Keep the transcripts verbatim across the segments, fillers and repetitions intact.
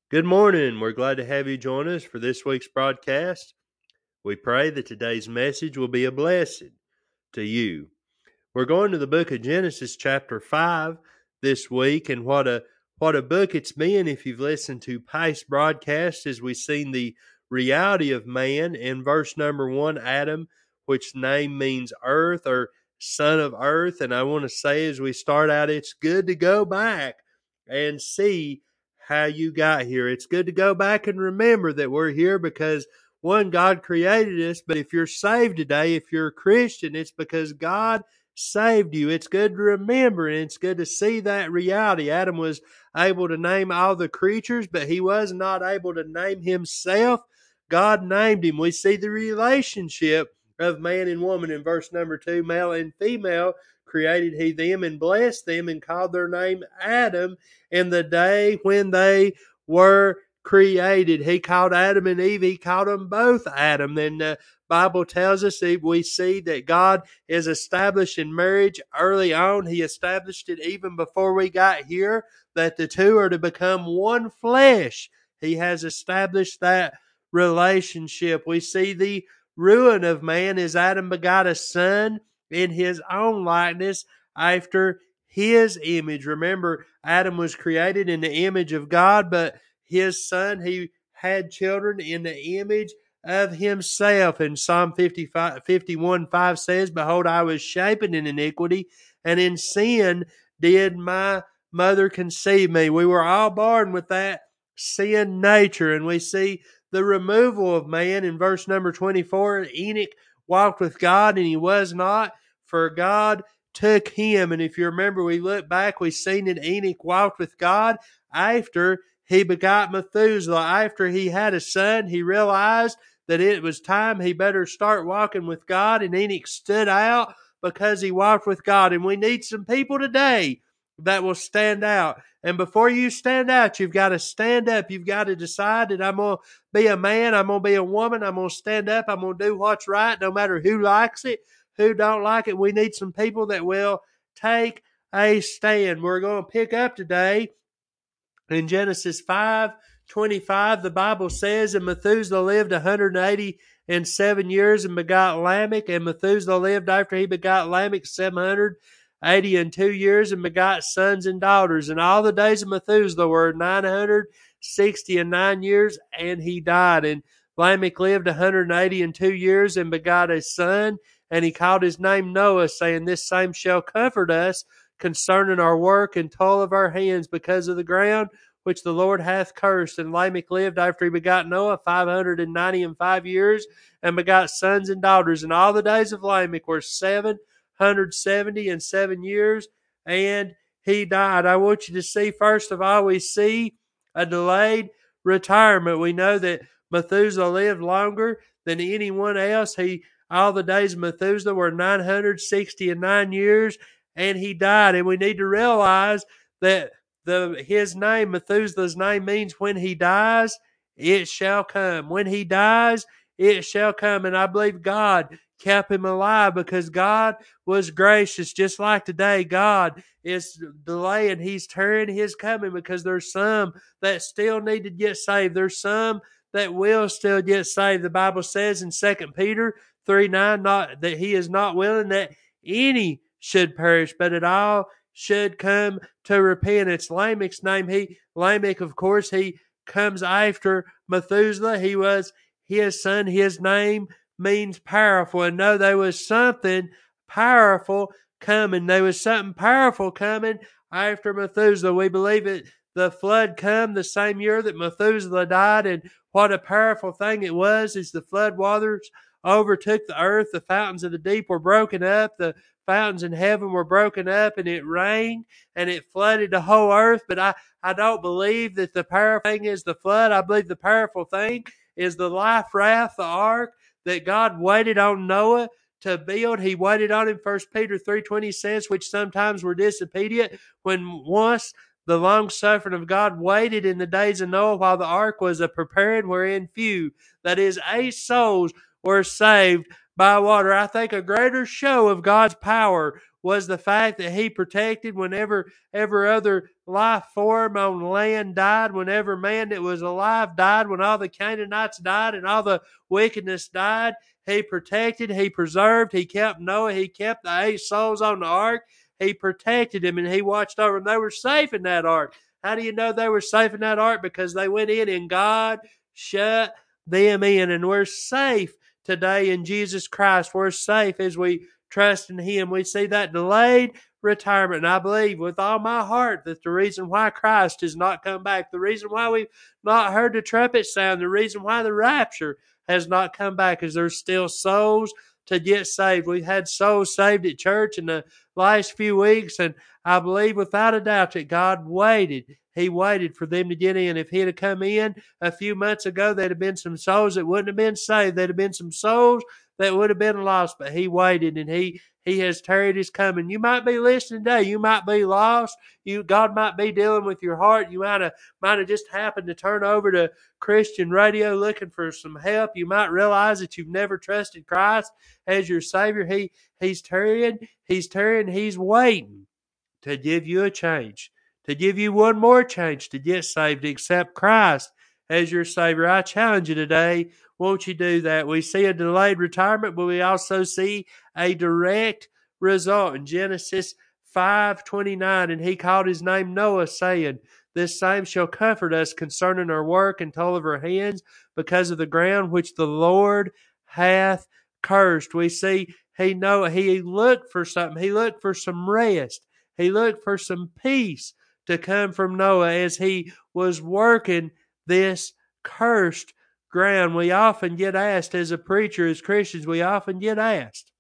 Good morning. We're glad to have you join us for this week's broadcast. We pray that today's message will be a blessing to you. We're going to the book of Genesis chapter five this week, and what a what a book it's been if you've listened to past broadcasts as we've seen the reality of man in verse number one, Adam, which name means earth or son of earth. And I want to say as we start out, it's good to go back and see how you got here. It's good to go back and remember that we're here because one, God created us, but if you're saved today, if you're a Christian, it's because God saved you. It's good to remember, and it's good to see that reality. Adam was able to name all the creatures, but he was not able to name himself. God named him. We see the relationship of man and woman in verse number two, male and female created he them and blessed them and called their name Adam in the day when they were created. He called Adam and Eve, he called them both Adam. And the Bible tells us that we see that God is established in marriage early on. He established it even before we got here, that the two are to become one flesh. He has established that relationship. We see the ruin of man as Adam begot a son in his own likeness after his image. Remember, Adam was created in the image of God, but his son, he had children in the image of himself. And Psalm fifty-five, fifty-one five says, Behold, I was shapen in iniquity, and in sin did my mother conceive me. We were all born with that sin nature, and we see the removal of man in verse number twenty-four. Enoch walked with God, and he was not, for God took him. And if you remember, we look back, we've seen that Enoch walked with God after he begot Methuselah. After he had a son, he realized that it was time he better start walking with God, and Enoch stood out because he walked with God. And we need some people today that will stand out. And before you stand out, you've got to stand up. You've got to decide that I'm going to be a man, I'm going to be a woman, I'm going to stand up, I'm going to do what's right, no matter who likes it, who don't like it. We need some people that will take a stand. We're going to pick up today in Genesis five twenty-five. The Bible says, And Methuselah lived one hundred eighty and seven years and begot Lamech. And Methuselah lived after he begot Lamech seven hundred eighty and two years and begot sons and daughters. And all the days of Methuselah were nine hundred sixty and nine years, and he died. And Lamech lived one hundred eighty and two years and begot a son, and he called his name Noah, saying, This same shall comfort us concerning our work and toil of our hands, because of the ground which the Lord hath cursed. And Lamech lived after he begot Noah five hundred ninety and five years, and begot sons and daughters. And all the days of Lamech were seven hundred seventy and seven years, and he died. I want you to see, first of all, we see a delayed retirement. We know that Methuselah lived longer than anyone else. He all the days of Methuselah were nine hundred sixty and nine years, and he died. And we need to realize that the his name, Methuselah's name, means when he dies, it shall come. When he dies, it shall come. And I believe God kept him alive because God was gracious. Just like today, God is delaying. He's turning his coming because there's some that still need to get saved. There's some that will still get saved. The Bible says in Second Peter three nine, not that he is not willing that any should perish, but that all should come to repentance. Lamech's name, he Lamech, of course, he comes after Methuselah. He was his son. His name means powerful. And no, there was something powerful coming. There was something powerful coming after Methuselah. We believe it. The flood come the same year that Methuselah died, and what a powerful thing it was as the flood waters overtook the earth. The fountains of the deep were broken up. The fountains in heaven were broken up, and it rained and it flooded the whole earth. But I, I don't believe that the powerful thing is the flood. I believe the powerful thing is the life raft, the ark that God waited on Noah to build. He waited on him. First Peter three twenty says, which sometimes were disobedient, when once the long suffering of God waited in the days of Noah while the ark was a preparing, wherein few, that is, eight souls, were saved by water. I think a greater show of God's power was the fact that he protected whenever every other life form on land died, whenever man that was alive died, when all the Canaanites died and all the wickedness died. He protected, he preserved, he kept Noah, he kept the eight souls on the ark. He protected them and he watched over them. They were safe in that ark. How do you know they were safe in that ark? Because they went in and God shut them in, and we're safe today in Jesus Christ. We're safe as we trust in Him. We see that delayed retirement, and I believe with all my heart that the reason why Christ has not come back, the reason why we've not heard the trumpet sound, the reason why the rapture has not come back is there's still souls to get saved. We've had souls saved at church in the last few weeks, and I believe without a doubt that God waited. He waited for them to get in. If He'd have come in a few months ago, there'd have been some souls that wouldn't have been saved. There'd have been some souls that would have been lost, but He waited, and He He has tarried His coming. You might be listening today. You might be lost. You God might be dealing with your heart. You might have might have just happened to turn over to Christian radio looking for some help. You might realize that you've never trusted Christ as your Savior. He He's tarrying. He's tarrying. He's waiting to give you a change, to give you one more change to get saved, to accept Christ as your Savior. I challenge you today, won't you do that? We see a delayed retirement, but we also see a direct result. In Genesis five twenty-nine, and he called his name Noah, saying, this same shall comfort us concerning our work and toil of our hands, because of the ground which the Lord hath cursed. We see he know he looked for something. He looked for some rest. He looked for some peace to come from Noah as he was working this cursed ground. We often get asked as a preacher, as Christians, we often get asked,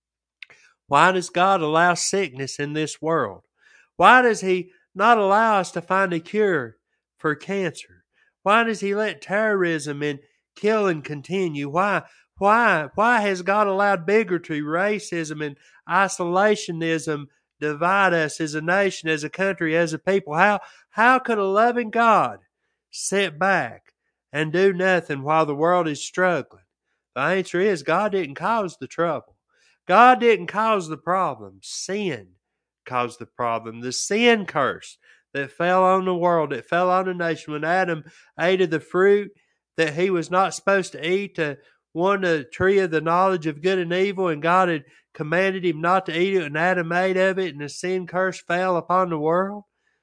why does God allow sickness in this world? Why does He not allow us to find a cure for cancer? Why does He let terrorism and killing continue? Why, why, why has God allowed bigotry, racism, and isolationism divide us as a nation, as a country, as a people? How, how could a loving God sit back and do nothing while the world is struggling? The answer is God didn't cause the trouble. God didn't cause the problem. Sin caused the problem. The sin curse that fell on the world, that fell on the nation when Adam ate of the fruit that he was not supposed to eat, to one the tree of the knowledge of good and evil, and God had commanded him not to eat it, and Adam ate of it, and the sin curse fell upon the world.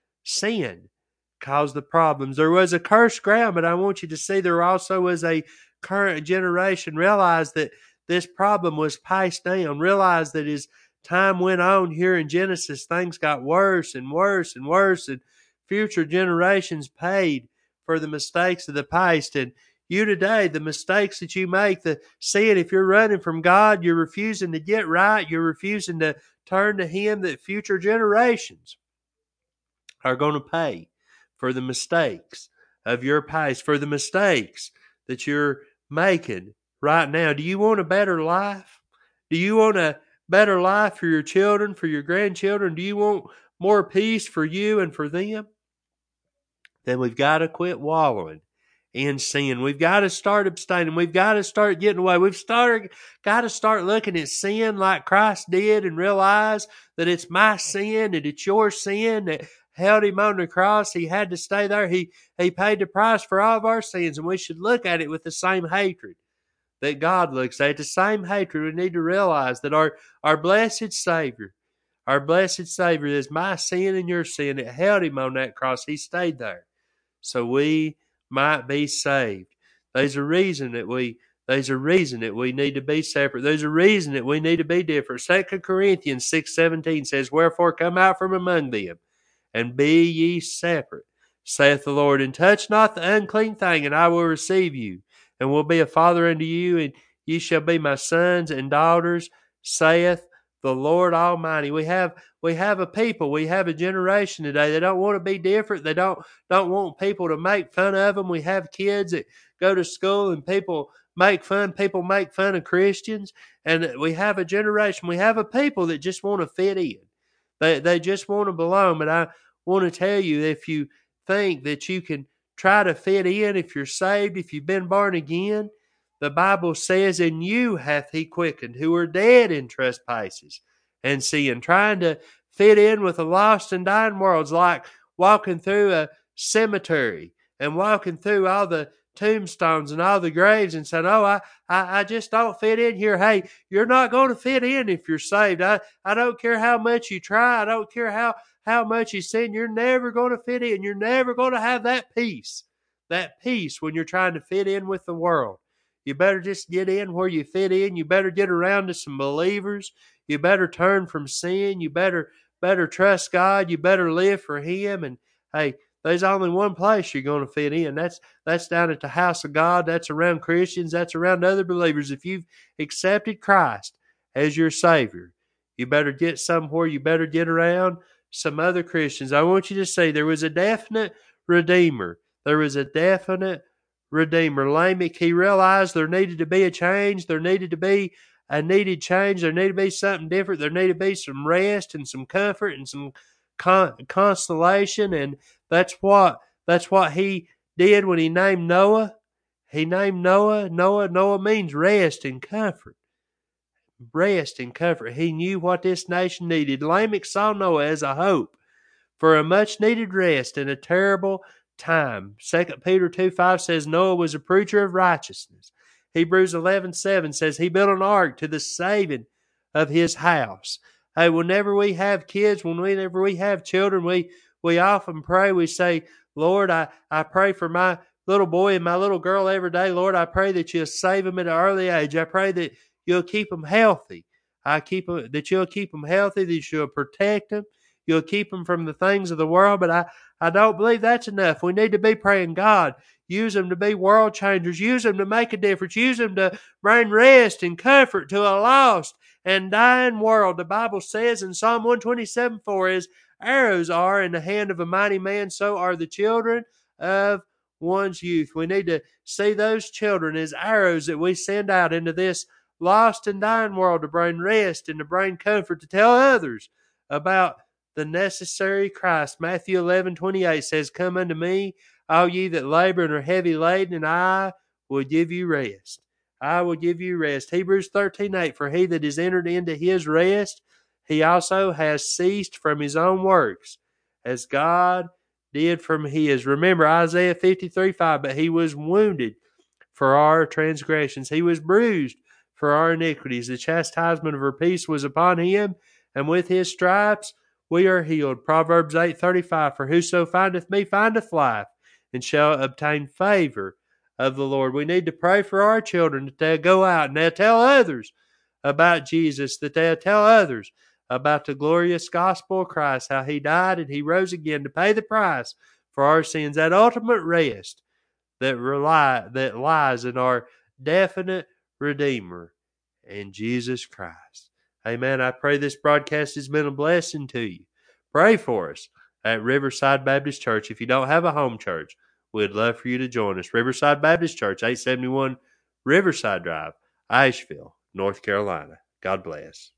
Sin caused the problems. There was a cursed ground, but I want you to see there also was a current generation. Realize that this problem was passed down. Realize that as time went on here in Genesis, things got worse and worse and worse, and future generations paid for the mistakes of the past. And you today, the mistakes that you make, the sin, if you're running from God, you're refusing to get right, you're refusing to turn to Him, that future generations are going to pay for the mistakes of your past, for the mistakes that you're making right now. Do you want a better life? Do you want a better life for your children, for your grandchildren? Do you want more peace for you and for them? Then we've got to quit wallowing in sin. We've got to start abstaining. We've got to start getting away. We've started, got to start looking at sin like Christ did and realize that it's my sin, that it's your sin that held Him on the cross. He had to stay there. He, he paid the price for all of our sins, and we should look at it with the same hatred that God looks at, the same hatred. We need to realize that our, our blessed Savior, our blessed Savior, is my sin and your sin. It held Him on that cross. He stayed there so we might be saved. There's a reason that we there's a reason that we need to be separate. There's a reason that we need to be different. Second Corinthians six seventeen says, wherefore come out from among them, and be ye separate, saith the Lord, and touch not the unclean thing, and I will receive you, and will be a father unto you, and ye shall be my sons and daughters, saith the Lord Almighty. We have we have a people, we have a generation today. They don't want to be different. They don't don't want people to make fun of them. We have kids that go to school and people make fun. People make fun of Christians, and we have a generation. We have a people that just want to fit in. They they just want to belong. But I want to tell you, if you think that you can try to fit in, if you're saved, if you've been born again, the Bible says, in you hath He quickened, who are dead in trespasses and sin. Trying to fit in with a lost and dying world is like walking through a cemetery and walking through all the tombstones and all the graves and saying, oh, I, I, I just don't fit in here. Hey, you're not going to fit in if you're saved. I, I don't care how much you try. I don't care how, how much you sin. You're never going to fit in. You're never going to have that peace, that peace when you're trying to fit in with the world. You better just get in where you fit in. You better get around to some believers. You better turn from sin. You better, better trust God. You better live for Him. And hey, there's only one place you're going to fit in. That's that's down at the house of God. That's around Christians. That's around other believers. If you've accepted Christ as your Savior, you better get somewhere. You better get around some other Christians. I want you to see there was a definite Redeemer. There was a definite Redeemer. Lamech, he realized there needed to be a change. There needed to be a needed change. There needed to be something different. There needed to be some rest and some comfort and some con- consolation. And that's what that's what he did when he named Noah. He named Noah. Noah, Noah means rest and comfort. Rest and comfort. He knew what this nation needed. Lamech saw Noah as a hope for a much needed rest in a terrible time. Second Peter two five says Noah was a preacher of righteousness. Hebrews eleven seven says he built an ark to the saving of his house. Hey, whenever we have kids, whenever we have children, we, we often pray. We say, Lord, I, I pray for my little boy and my little girl every day. Lord, I pray that you'll save them at an early age. I pray that you'll keep them healthy. I keep them, that you'll keep them healthy, that you'll protect them. You'll keep them from the things of the world, but I, I don't believe that's enough. We need to be praying, God, use them to be world changers. Use them to make a difference. Use them to bring rest and comfort to a lost and dying world. The Bible says in Psalm one twenty-seven four, as arrows are in the hand of a mighty man, so are the children of one's youth. We need to see those children as arrows that we send out into this lost and dying world to bring rest and to bring comfort, to tell others about the necessary Christ. Matthew eleven twenty-eight says, come unto me, all ye that labor and are heavy laden, and I will give you rest. I will give you rest. Hebrews thirteen eight, for he that is entered into his rest, he also has ceased from his own works, as God did from his. Remember Isaiah fifty-three five, but he was wounded for our transgressions. He was bruised for our iniquities. The chastisement of our peace was upon him, and with his stripes we are healed. Proverbs eight thirty-five, for whoso findeth me findeth life, and shall obtain favor of the Lord. We need to pray for our children that they'll go out and they'll tell others about Jesus, that they'll tell others about the glorious gospel of Christ, how he died and he rose again to pay the price for our sins, that ultimate rest that rely that lies in our definite Redeemer in Jesus Christ. Amen. I pray this broadcast has been a blessing to you. Pray for us at Riverside Baptist Church. If you don't have a home church, we'd love for you to join us. Riverside Baptist Church, eight seventy-one Riverside Drive, Asheville, North Carolina. God bless.